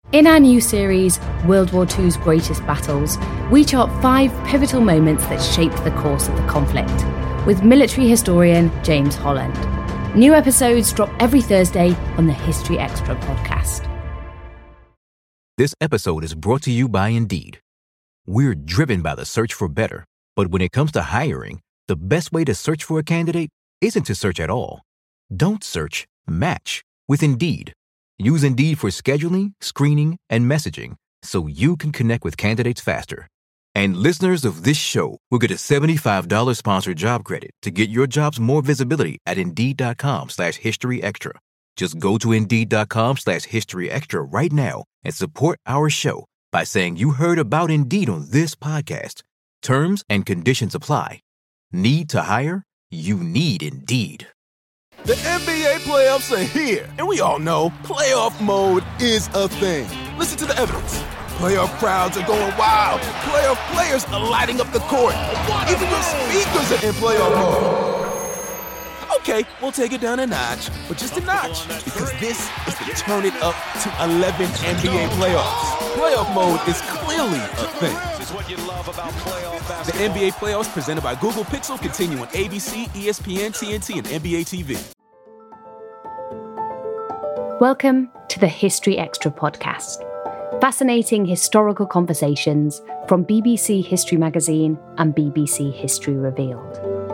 In our new series, World War II's Greatest Battles, we chart 5 pivotal moments that shaped the course of the conflict, with military historian James Holland. New episodes drop every Thursday on the History Extra podcast. This episode is brought to you by Indeed. We're driven by the search for better, but when it comes to hiring, the best way to search for a candidate isn't to search at all. Don't search, match with Indeed. Use Indeed for scheduling, screening, and messaging so you can connect with candidates faster. And listeners of this show will get a $75 sponsored job credit to get your jobs more visibility at Indeed.com/historyextra. Just go to Indeed.com/historyextra right now and support our show by saying you heard about Indeed on this podcast. Terms and conditions apply. Need to hire? You need Indeed. The NBA playoffs are here, and we all know playoff mode is a thing. Listen to the evidence. Playoff crowds are going wild. Playoff players are lighting up the court. Even your speakers are in playoff mode. Okay, we'll take it down a notch, but just a notch, because this is the Turn It Up to 11 NBA playoffs. Playoff mode is clearly a thing. The NBA playoffs presented by Google Pixel continue on ABC, ESPN, TNT, and NBA TV. Welcome to the History Extra podcast. Fascinating historical conversations from BBC History Magazine and BBC History Revealed.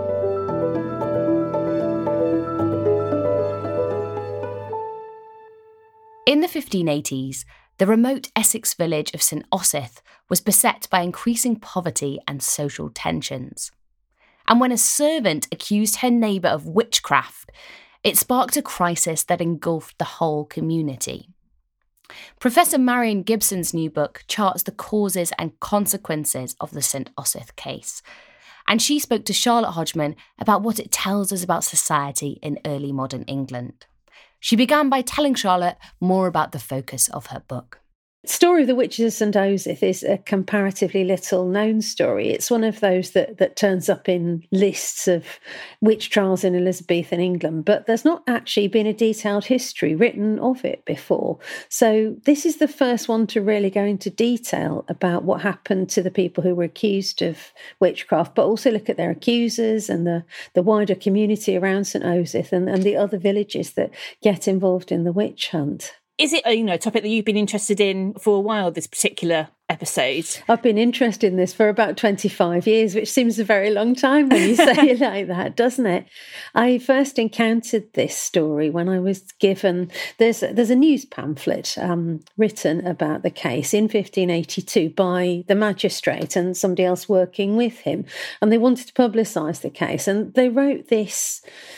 In the 1580s, the remote Essex village of St Osyth was beset by increasing poverty and social tensions. And when a servant accused her neighbour of witchcraft, it sparked a crisis that engulfed the whole community. Professor Marion Gibson's new book charts the causes and consequences of the St Osyth case, and she spoke to Charlotte Hodgman about what it tells us about society in early modern England. She began by telling Charlotte more about the focus of her book. The story of the witches of St Osyth is a comparatively little known story. It's one of those that turns up in lists of witch trials in Elizabethan England, but there's not actually been a detailed history written of it before. So this is the first one to really go into detail about what happened to the people who were accused of witchcraft, but also look at their accusers and the wider community around St Osyth and the other villages that get involved in the witch hunt. Is it a topic that you've been interested in for a while, this particular episode? I've been interested in this for about 25 years, which seems a very long time when you say it like that, doesn't it? I first encountered this story when I was given... There's a news pamphlet written about the case in 1582 by the magistrate and somebody else working with him, and they wanted to publicise the case, and they wrote this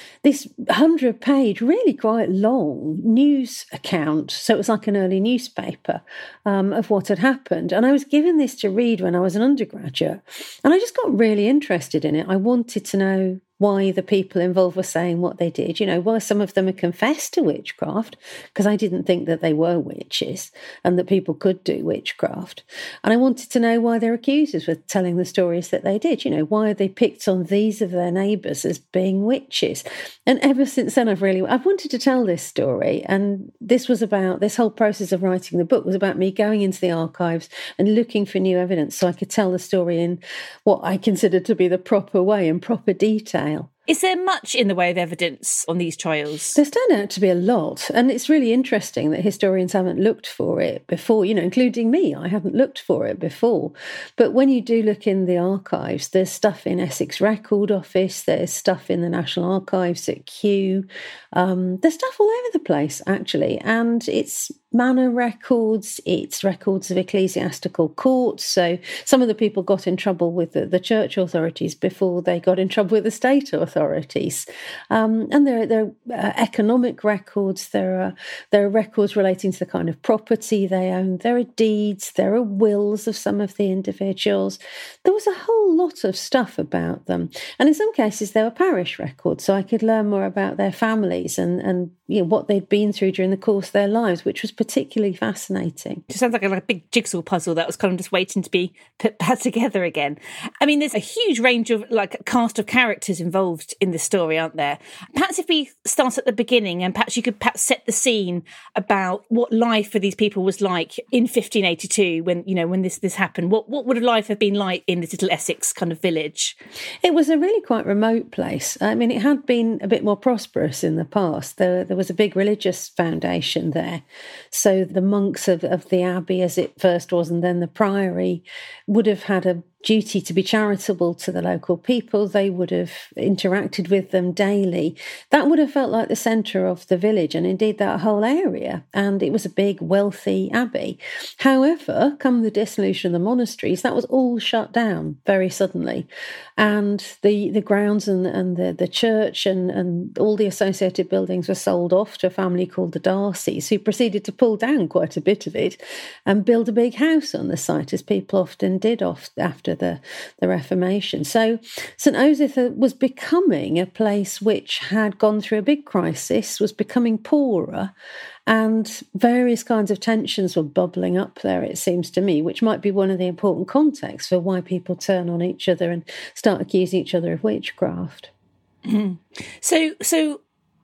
100-page, really quite long news account. So it was like an early newspaper of what had happened. And I was given this to read when I was an undergraduate. And I just got really interested in it. I wanted to know why the people involved were saying what they did. Why some of them had confessed to witchcraft, because I didn't think that they were witches and that people could do witchcraft. And I wanted to know why their accusers were telling the stories that they did. Why had they picked on these of their neighbours as being witches? And ever since then, I've wanted to tell this story. And this whole process of writing the book was about me going into the archives and looking for new evidence so I could tell the story in what I considered to be the proper way and proper detail. Is there much in the way of evidence on these trials? There's turned out to be a lot, and it's really interesting that historians haven't looked for it before, including me. I hadn't looked for it before. But when you do look in the archives, there's stuff in Essex Record Office, there's stuff in the National Archives at Kew, there's stuff all over the place, actually, and it's manor records, it's records of ecclesiastical courts. So some of the people got in trouble with the church authorities before they got in trouble with the state authorities. And there are economic records, there are records relating to the kind of property they own, there are deeds, there are wills of some of the individuals. There was a whole lot of stuff about them. And in some cases there were parish records, so I could learn more about their families and what they'd been through during the course of their lives, which was particularly fascinating. It sounds like a big jigsaw puzzle that was kind of just waiting to be put back together again. I mean, there's a huge range of cast of characters involved in this story, aren't there? Perhaps if we start at the beginning, and perhaps you could set the scene about what life for these people was like in 1582 when this happened. What would life have been like in this little Essex kind of village? It was a really quite remote place. I mean, it had been a bit more prosperous in the past. There was a big religious foundation there. So the monks of the abbey, as it first was, and then the priory, would have had a duty to be charitable to the local people. They would have interacted with them daily. That would have felt like the centre of the village, and indeed that whole area. And it was a big, wealthy abbey. However, come the dissolution of the monasteries, that was all shut down very suddenly. And the grounds and the church and all the associated buildings were sold off to a family called the Darcys, who proceeded to pull down quite a bit of it and build a big house on the site, as people often did after the Reformation. So St Osyth was becoming a place which had gone through a big crisis, was becoming poorer, and various kinds of tensions were bubbling up there, it seems to me, which might be one of the important contexts for why people turn on each other and start accusing each other of witchcraft. Mm-hmm. So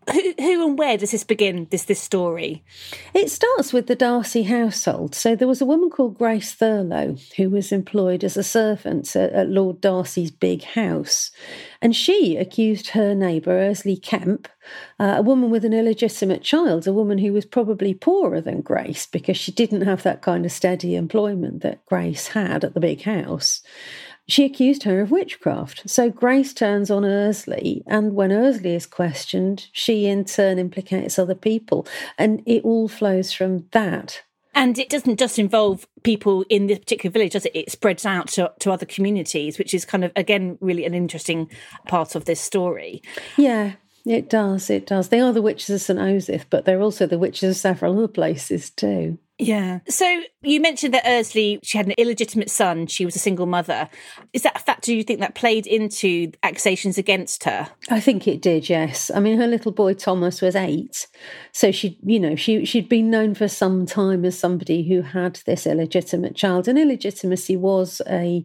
who and where does this begin, this story? It starts with the Darcy household. So there was a woman called Grace Thurlow who was employed as a servant at Lord Darcy's big house. And she accused her neighbour, Ursley Kemp, a woman with an illegitimate child, a woman who was probably poorer than Grace because she didn't have that kind of steady employment that Grace had at the big house. She accused her of witchcraft. So Grace turns on Ursley, and when Ursley is questioned, she in turn implicates other people. And it all flows from that. And it doesn't just involve people in this particular village, does it? It spreads out to other communities, which is kind of, again, really an interesting part of this story. Yeah. It does. They are the witches of St Osyth, but they're also the witches of several other places too. Yeah. So you mentioned that Ursley, she had an illegitimate son. She was a single mother. Is that a factor, do you think, that played into accusations against her? I think it did, yes. I mean, her little boy Thomas was 8. So she'd been known for some time as somebody who had this illegitimate child. And illegitimacy was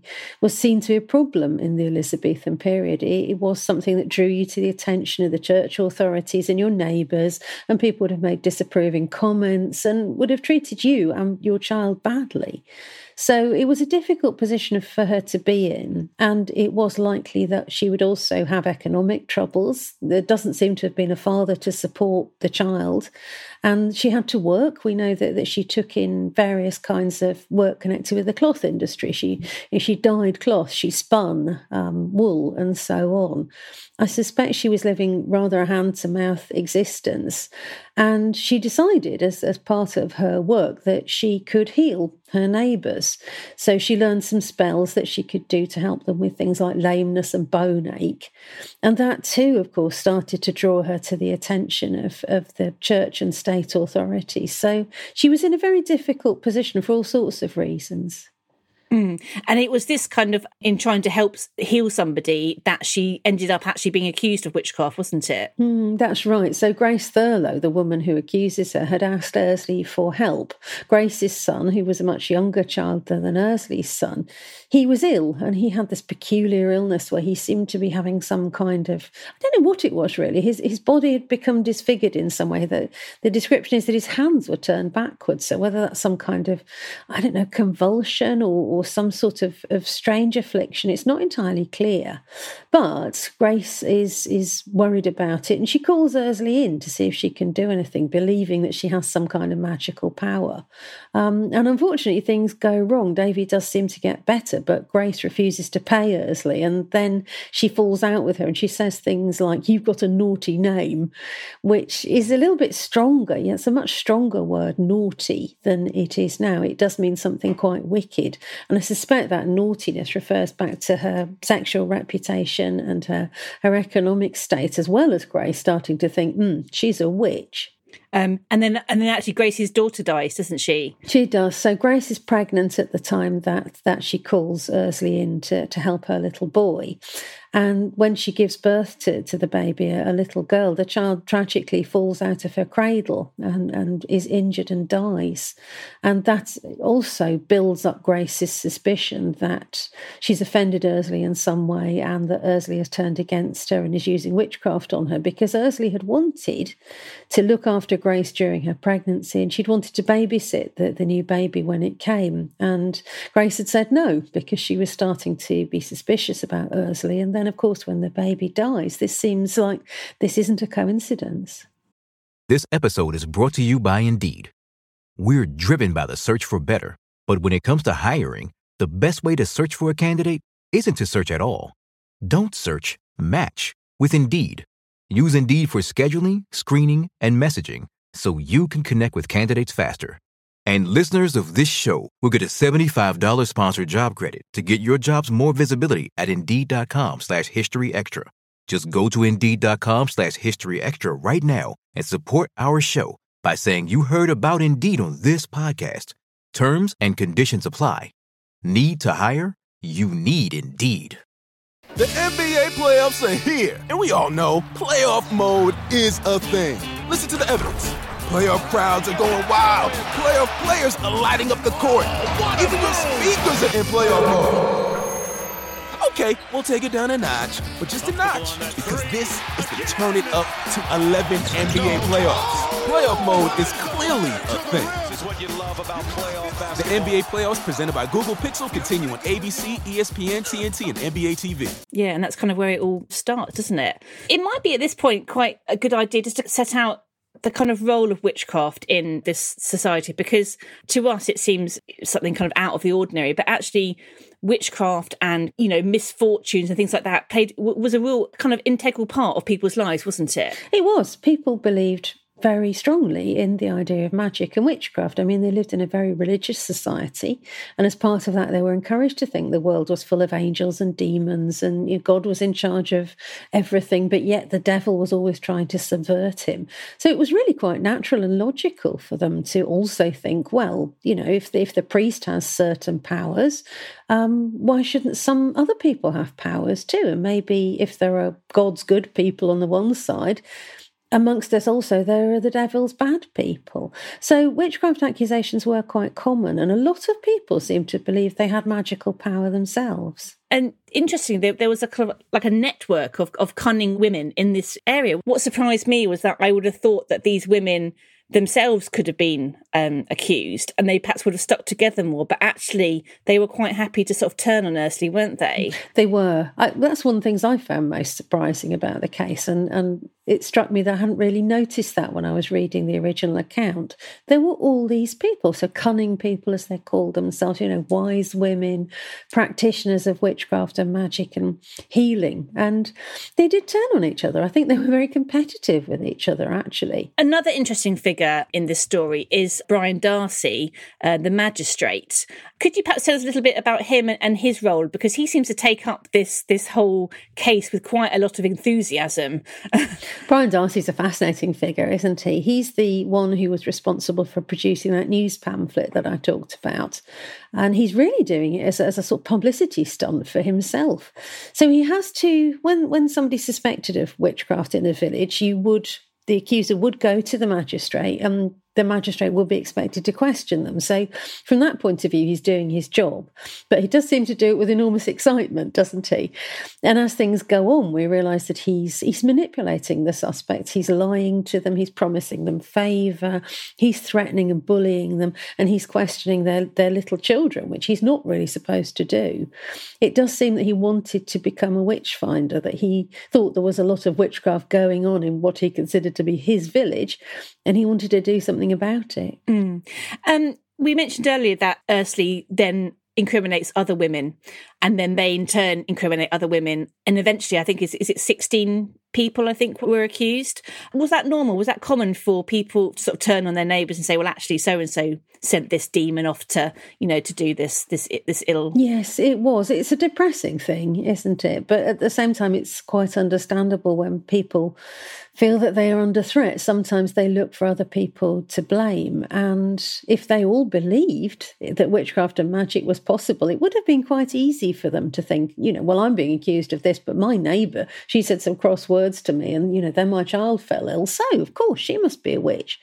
seen to be a problem in the Elizabethan period. It was something that drew you to the attention of the church authorities and your neighbours, and people would have made disapproving comments and would have treated you and your child badly. So it was a difficult position for her to be in, and it was likely that she would also have economic troubles. There doesn't seem to have been a father to support the child, and she had to work. We know that she took in various kinds of work connected with the cloth industry. She dyed cloth, she spun wool, and so on. I suspect she was living rather a hand-to-mouth existence, and she decided as part of her work that she could heal her neighbours. So she learned some spells that she could do to help them with things like lameness and bone ache. And that too, of course, started to draw her to the attention of the church and state authorities. So she was in a very difficult position for all sorts of reasons. Mm. And it was this kind of, in trying to help heal somebody, that she ended up actually being accused of witchcraft, wasn't it? That's right. So Grace Thurlow, the woman who accuses her, had asked Ursley for help. Grace's son, who was a much younger child than Ursley's son, he was ill, and he had this peculiar illness where he seemed to be having some kind of, I don't know what it was really, his body had become disfigured in some way. The description is that his hands were turned backwards, so whether that's some kind of, I don't know, convulsion or some sort of strange affliction, it's not entirely clear. But Grace is worried about it, and she calls Ursley in to see if she can do anything, believing that she has some kind of magical power. And unfortunately, things go wrong. Davy does seem to get better, but Grace refuses to pay Ursley, and then she falls out with her, and she says things like, "You've got a naughty name," which is a little bit stronger. Yeah, it's a much stronger word, naughty, than it is now. It does mean something quite wicked. And I suspect that naughtiness refers back to her sexual reputation and her economic state, as well as Grace starting to think, she's a witch. And then actually Grace's daughter dies, doesn't she? She does. So Grace is pregnant at the time that she calls Ursley in to help her little boy. And when she gives birth to the baby, a little girl, the child tragically falls out of her cradle and is injured and dies. And that also builds up Grace's suspicion that she's offended Ursley in some way and that Ursley has turned against her and is using witchcraft on her, because Ursley had wanted to look after Grace during her pregnancy and she'd wanted to babysit the new baby when it came. And Grace had said no because she was starting to be suspicious about Ursley. And then, of course, when the baby dies, this seems like this isn't a coincidence. This episode is brought to you by Indeed. We're driven by the search for better, but when it comes to hiring, the best way to search for a candidate isn't to search at all. Don't search, match with Indeed. Use Indeed for scheduling, screening, and messaging so you can connect with candidates faster. And listeners of this show will get a $75 sponsored job credit to get your jobs more visibility at Indeed.com/HistoryExtra. Just go to Indeed.com/HistoryExtra right now and support our show by saying you heard about Indeed on this podcast. Terms and conditions apply. Need to hire? You need Indeed. The NBA playoffs are here, and we all know playoff mode is a thing. Listen to the evidence. Playoff crowds are going wild. Playoff players are lighting up the court. Even your speakers are in playoff mode. Okay, we'll take it down a notch, but just a notch, because this is the turn it up to 11 NBA playoffs. Playoff mode is clearly a thing. The NBA playoffs presented by Google Pixel continue on ABC, ESPN, TNT, and NBA TV. Yeah, and that's kind of where it all starts, doesn't it? It might be at this point quite a good idea just to set out the kind of role of witchcraft in this society, because to us it seems something kind of out of the ordinary, but actually witchcraft and, you know, misfortunes and things like that was a real kind of integral part of people's lives, wasn't it? It was. People believed very strongly in the idea of magic and witchcraft. I mean, they lived in a very religious society, and as part of that, they were encouraged to think the world was full of angels and demons, and God was in charge of everything, but yet the devil was always trying to subvert him. So it was really quite natural and logical for them to also think, well, you know, if the priest has certain powers, why shouldn't some other people have powers too? And maybe if there are God's good people on the one side, amongst us also there are the devil's bad people. So witchcraft accusations were quite common, and a lot of people seemed to believe they had magical power themselves. And interestingly, there was a kind of like a network of cunning women in this area. What surprised me was that I would have thought that these women themselves could have been accused and they perhaps would have stuck together more, but actually they were quite happy to sort of turn on Ursley, weren't they? They were. That's one of the things I found most surprising about the case, and it struck me that I hadn't really noticed that when I was reading the original account. There were all these people, so cunning people as they called themselves, you know, wise women, practitioners of witchcraft and magic and healing, and they did turn on each other. I think they were very competitive with each other, actually. Another interesting figure in this story is Brian Darcy, the magistrate. Could you perhaps tell us a little bit about him and his role? Because he seems to take up this whole case with quite a lot of enthusiasm. Brian Darcy's a fascinating figure, isn't he? He's the one who was responsible for producing that news pamphlet that I talked about. And he's really doing it as a sort of publicity stunt for himself. So he has to, when somebody's suspected of witchcraft in a village, the accuser would go to the magistrate, and the magistrate will be expected to question them. So from that point of view, he's doing his job. But he does seem to do it with enormous excitement, doesn't he? And as things go on, we realise that he's manipulating the suspects. He's lying to them. He's promising them favour. He's threatening and bullying them. And he's questioning their little children, which he's not really supposed to do. It does seem that he wanted to become a witch finder, that he thought there was a lot of witchcraft going on in what he considered to be his village, and he wanted to do something about it. We mentioned earlier that Ursley then incriminates other women, and then they in turn incriminate other women, and eventually I think is it 16 people I think were accused. Was that normal? Was that common for people to sort of turn on their neighbours and say, well, actually so and so sent this demon off to, you know, to do this ill? Yes, it was. It's a depressing thing, isn't it? But at the same time, it's quite understandable when people feel that they are under threat. Sometimes they look for other people to blame. And if they all believed that witchcraft and magic was possible, it would have been quite easy for them to think, well, I'm being accused of this, but my neighbour, she said some cross words to me and, then my child fell ill. So, of course, she must be a witch.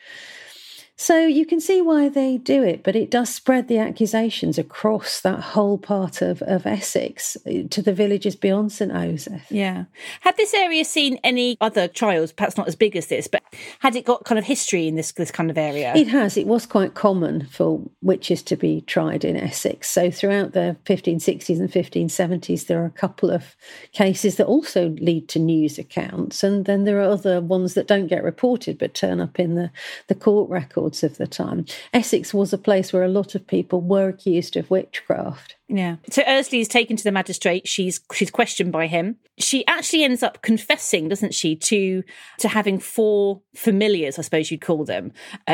So you can see why they do it, but it does spread the accusations across that whole part of Essex to the villages beyond St Osyth. Yeah. Had this area seen any other trials, perhaps not as big as this, but had it got kind of history in this kind of area? It has. It was quite common for witches to be tried in Essex. So throughout the 1560s and 1570s, there are a couple of cases that also lead to news accounts. And then there are other ones that don't get reported but turn up in the court records of the time. Essex was a place where a lot of people were accused of witchcraft. Yeah. So Ursley is taken to the magistrate. She's questioned by him. She actually ends up confessing, doesn't she, to having 4 familiars, I suppose you'd call them.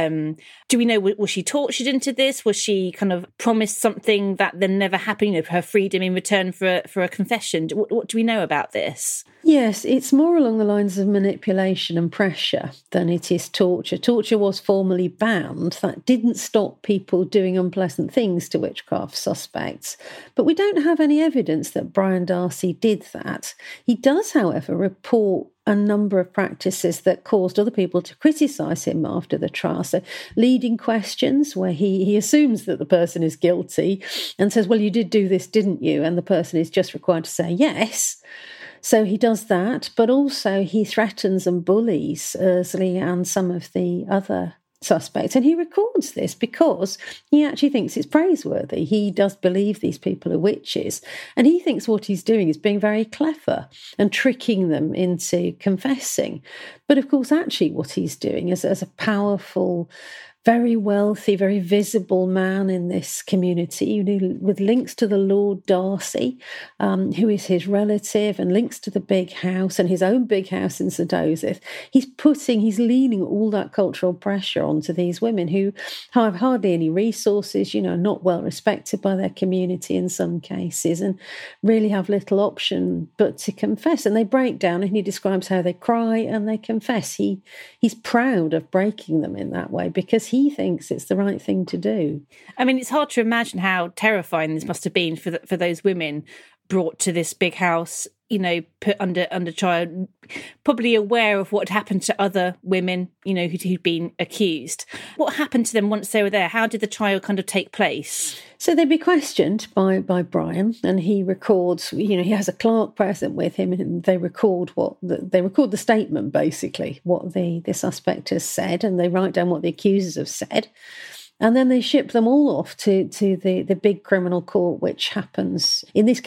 Do we know, was she tortured into this? Was she kind of promised something that then never happened, her freedom in return for a confession? What do we know about this? Yes, it's more along the lines of manipulation and pressure than it is torture. Torture was formally banned. That didn't stop people doing unpleasant things to witchcraft suspects. But we don't have any evidence that Brian Darcy did that. He does, however, report a number of practices that caused other people to criticise him after the trial. So leading questions where he assumes that the person is guilty and says, well, you did do this, didn't you? And the person is just required to say yes. So he does that, but also he threatens and bullies Ursley and some of the other suspects. And he records this because he actually thinks it's praiseworthy. He does believe these people are witches. And he thinks what he's doing is being very clever and tricking them into confessing. But of course, actually what he's doing is, as a powerful, very wealthy, very visible man in this community, with links to the Lord Darcy, who is his relative, and links to the big house and his own big house in St Osyth. He's leaning all that cultural pressure onto these women who have hardly any resources, not well respected by their community in some cases, and really have little option but to confess. And they break down, and he describes how they cry and they confess. He's proud of breaking them in that way because he thinks it's the right thing to do. I mean, it's hard to imagine how terrifying this must have been for those women brought to this big house, put under trial, probably aware of what had happened to other women, who'd been accused. What happened to them once they were there? How did the trial kind of take place? So they'd be questioned by Brian, and he records, he has a clerk present with him, and they record the statement, basically, what the suspect has said, and they write down what the accusers have said. And then they ship them all off to the big criminal court, which happens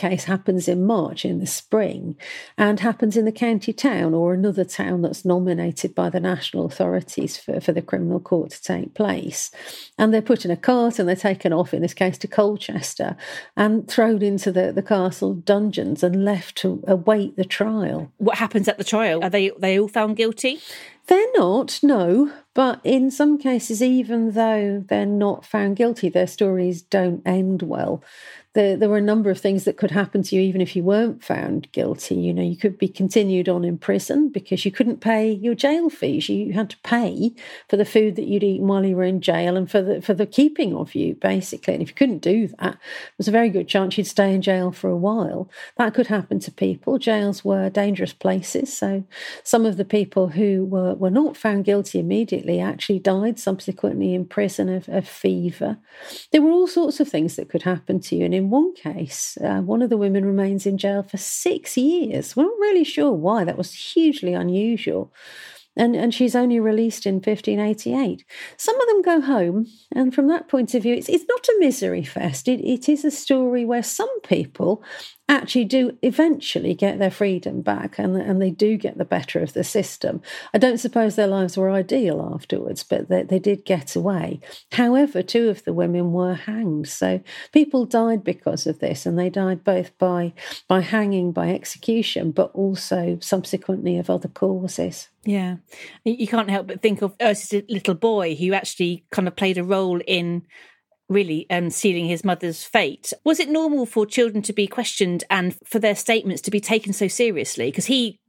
in March, in the spring, and happens in the county town or another town that's nominated by the national authorities for the criminal court to take place. And they're put in a cart and they're taken off, in this case, to Colchester, and thrown into the castle dungeons and left to await the trial. What happens at the trial? Are they all found guilty? They're not, no, but in some cases, even though they're not found guilty, their stories don't end well. There were a number of things that could happen to you even if you weren't found guilty. You could be continued on in prison because you couldn't pay your jail fees. You had to pay for the food that you'd eaten while you were in jail and for the keeping of you, basically. And if you couldn't do that, there was a very good chance you'd stay in jail for a while. That could happen to people. Jails were dangerous places. So some of the people who were not found guilty immediately actually died subsequently in prison of fever. There were all sorts of things that could happen to you. And in one case, one of the women remains in jail for 6 years. We're not really sure why. That was hugely unusual. And she's only released in 1588. Some of them go home, and from that point of view, it's not a misery fest. It is a story where some people actually do eventually get their freedom back, and they do get the better of the system. I don't suppose their lives were ideal afterwards, but they did get away. However, 2 of the women were hanged. So people died because of this, and they died both by hanging, by execution, but also subsequently of other causes. Yeah. You can't help but think of Ursley's little boy, who actually kind of played a role in really sealing his mother's fate. Was it normal for children to be questioned and for their statements to be taken so seriously? Because he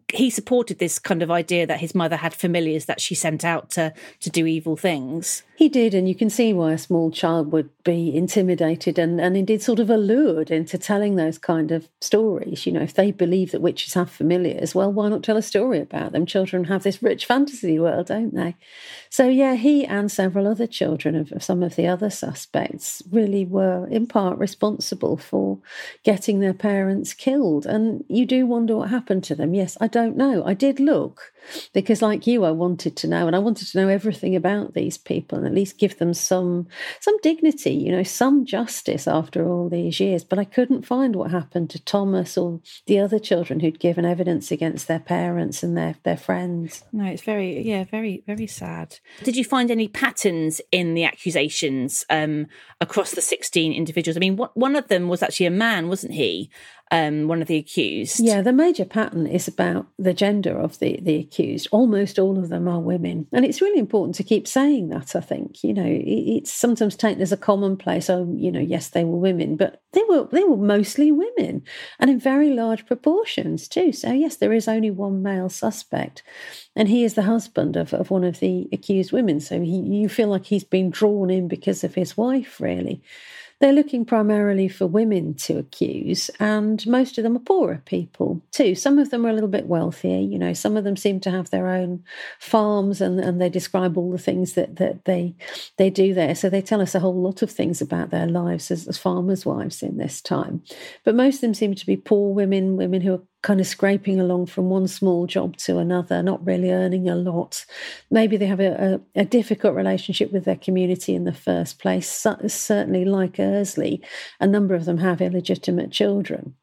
he supported this kind of idea that his mother had familiars that she sent out to do evil things. He did, and you can see why a small child would be intimidated and indeed sort of allured into telling those kind of stories. You know, if they believe that witches have familiars, well, why not tell a story about them? Children have this rich fantasy world, don't they? So, yeah, he and several other children of some of the other suspects really were in part responsible for getting their parents killed. And you do wonder what happened to them. Yes, I don't know. I did look because, like you, I wanted to know, and I wanted to know everything about these people and at least give them some dignity, you know, some justice after all these years. But I couldn't find what happened to Thomas or the other children who'd given evidence against their parents and their friends. No, it's very, very sad. Did you find any patterns in the accusations across the 16 individuals? I mean, one of them was actually a man, wasn't he? One of the accused. Yeah, the major pattern is about the gender of the accused. Almost all of them are women. And it's really important to keep saying that, I think. You know, it's sometimes taken as a commonplace, yes, they were women, but they were mostly women and in very large proportions too. So, yes, there is only one male suspect. And he is the husband of one of the accused women. So you feel like he's been drawn in because of his wife, really. They're looking primarily for women to accuse, and most of them are poorer people too. Some of them are a little bit wealthier. You know, some of them seem to have their own farms, and they describe all the things that they do there. So they tell us a whole lot of things about their lives as farmers' wives in this time. But most of them seem to be poor women who are kind of scraping along from one small job to another, not really earning a lot. Maybe they have a difficult relationship with their community in the first place. Certainly, like Ursley, a number of them have illegitimate children.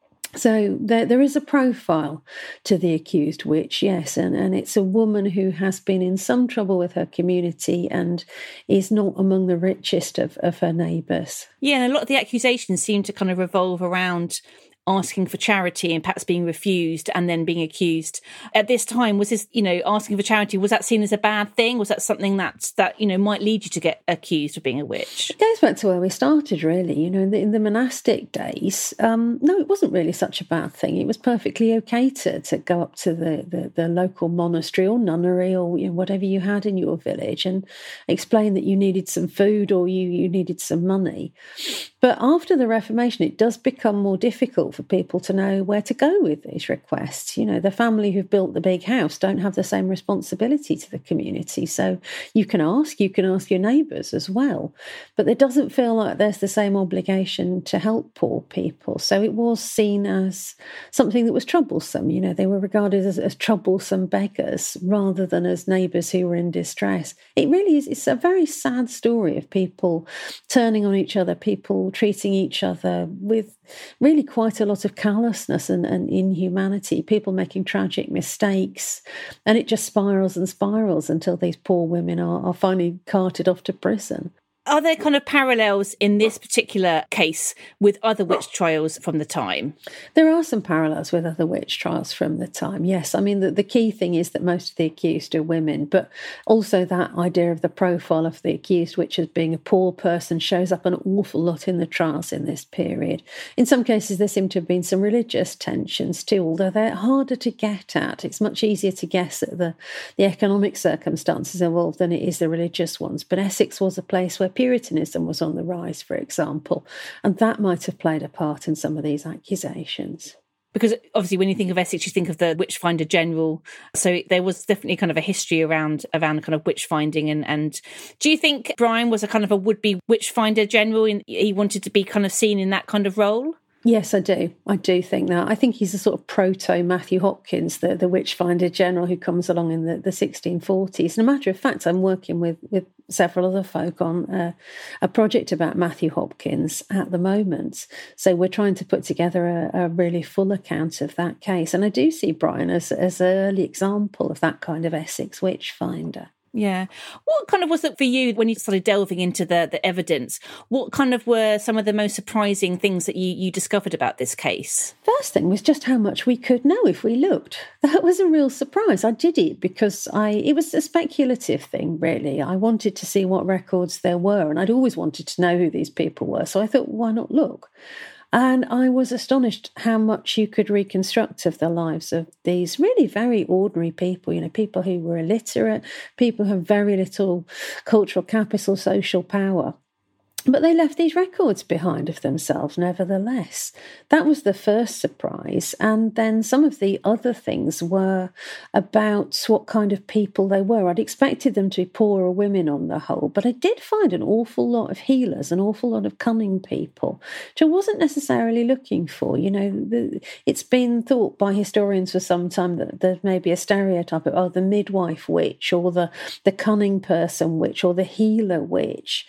So there is a profile to the accused witch, yes, and it's a woman who has been in some trouble with her community and is not among the richest of her neighbours. Yeah, and a lot of the accusations seem to kind of revolve around asking for charity and perhaps being refused and then being accused. At this time, was this, asking for charity, was that seen as a bad thing? Was that something that might lead you to get accused of being a witch? It goes back to where we started, really. In the monastic days, no, it wasn't really such a bad thing. It was perfectly okay to go up to the local monastery or nunnery or whatever you had in your village and explain that you needed some food or you needed some money. But after the Reformation, it does become more difficult for people to know where to go with these requests. The family who've built the big house don't have the same responsibility to the community. So you can ask your neighbours as well. But it doesn't feel like there's the same obligation to help poor people. So it was seen as something that was troublesome. They were regarded as troublesome beggars rather than as neighbours who were in distress. It really is. It's a very sad story of people turning on each other, people treating each other with really quite a lot of callousness and inhumanity, people making tragic mistakes, and it just spirals and spirals until these poor women are finally carted off to prison. Are there kind of parallels in this particular case with other witch trials from the time? There are some parallels with other witch trials from the time, yes. I mean, the key thing is that most of the accused are women, but also that idea of the profile of the accused witch as being a poor person shows up an awful lot in the trials in this period. In some cases, there seem to have been some religious tensions too, although they're harder to get at. It's much easier to guess at the economic circumstances involved than it is the religious ones. But Essex was a place where Puritanism was on the rise, for example, and that might have played a part in some of these accusations. Because obviously when you think of Essex, you think of the Witchfinder General. So there was definitely kind of a history around kind of witch finding. And do you think Brian was a kind of a would-be Witchfinder General and he wanted to be kind of seen in that kind of role? Yes, I do. I do think that. I think he's a sort of proto-Matthew Hopkins, the Witchfinder General who comes along in the 1640s. And a matter of fact, I'm working with several other folk on a project about Matthew Hopkins at the moment. So we're trying to put together a really full account of that case. And I do see Brian as an early example of that kind of Essex Witchfinder. Yeah. What kind of was it for you when you started delving into the evidence? What kind of were some of the most surprising things that you discovered about this case? First thing was just how much we could know if we looked. That was a real surprise. I did it because it was a speculative thing, really. I wanted to see what records there were, and I'd always wanted to know who these people were. So I thought, why not look? And I was astonished how much you could reconstruct of the lives of these really very ordinary people, people who were illiterate, people who have very little cultural capital, social power. But they left these records behind of themselves, nevertheless. That was the first surprise. And then some of the other things were about what kind of people they were. I'd expected them to be poorer women on the whole, but I did find an awful lot of healers, an awful lot of cunning people, which I wasn't necessarily looking for. It's been thought by historians for some time that there may be a stereotype of, the midwife witch, or the cunning person witch, or the healer witch.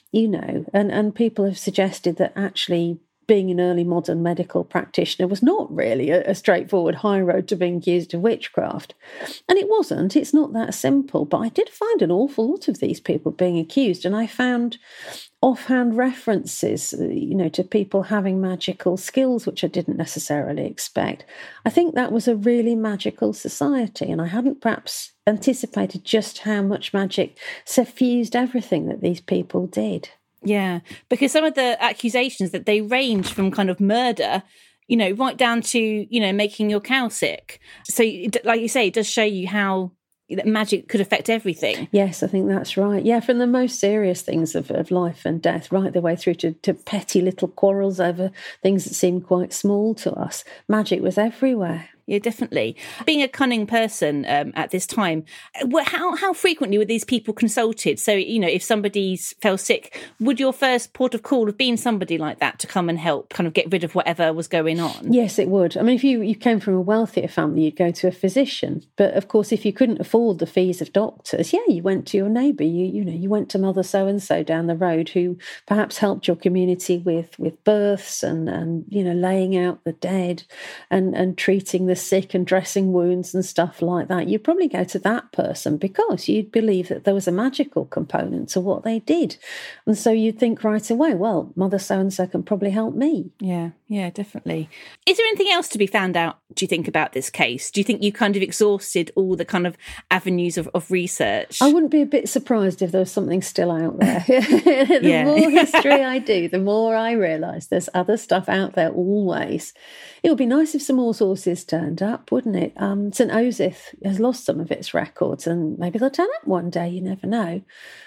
And people have suggested that actually being an early modern medical practitioner was not really a straightforward high road to being accused of witchcraft. And it wasn't. It's not that simple. But I did find an awful lot of these people being accused, and I found offhand references, to people having magical skills, which I didn't necessarily expect. I think that was a really magical society, and I hadn't perhaps anticipated just how much magic suffused everything that these people did. Yeah, because some of the accusations that they range from kind of murder, right down to, making your cow sick. So, like you say, it does show you how magic could affect everything. Yes, I think that's right. Yeah, from the most serious things of life and death, right the way through to petty little quarrels over things that seem quite small to us. Magic was everywhere. Yeah, definitely. Being a cunning person at this time, how frequently were these people consulted? So, if somebody fell sick, would your first port of call have been somebody like that to come and help kind of get rid of whatever was going on? Yes, it would. I mean, if you came from a wealthier family, you'd go to a physician. But of course, if you couldn't afford the fees of doctors, you went to your neighbour. You went to Mother so-and-so down the road who perhaps helped your community with births and laying out the dead and treating the sick and dressing wounds and stuff like that. You'd probably go to that person because you'd believe that there was a magical component to what they did. And so you'd think right away, well, Mother so-and-so can probably help me. Yeah, definitely. Is there anything else to be found out, do you think, about this case? Do you think you kind of exhausted all the kind of avenues of research? I wouldn't be a bit surprised if there was something still out there. The more history I do, the more I realise there's other stuff out there always. It would be nice if some more sources turned up, wouldn't it? St. Osyth has lost some of its records, and maybe they'll turn up one day, you never know.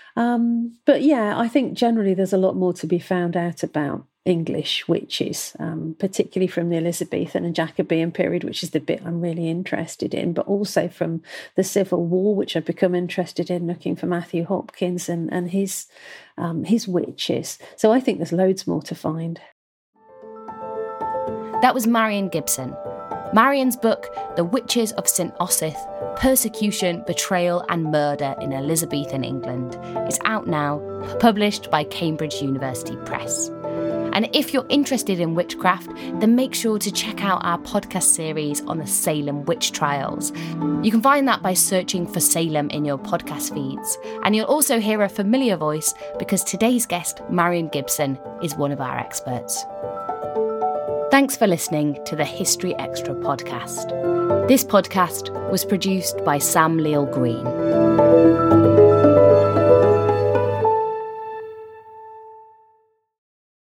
But I think generally there's a lot more to be found out about English witches, particularly from the Elizabethan and Jacobean period, which is the bit I'm really interested in, but also from the Civil War, which I've become interested in, looking for Matthew Hopkins and his witches. So I think there's loads more to find. That was Marion Gibson. Marion's book, The Witches of St. Osyth, Persecution, Betrayal and Murder in Elizabethan England, is out now, published by Cambridge University Press. And if you're interested in witchcraft, then make sure to check out our podcast series on the Salem witch trials. You can find that by searching for Salem in your podcast feeds. And you'll also hear a familiar voice because today's guest, Marion Gibson, is one of our experts. Thanks for listening to the History Extra podcast. This podcast was produced by Sam Leal Green.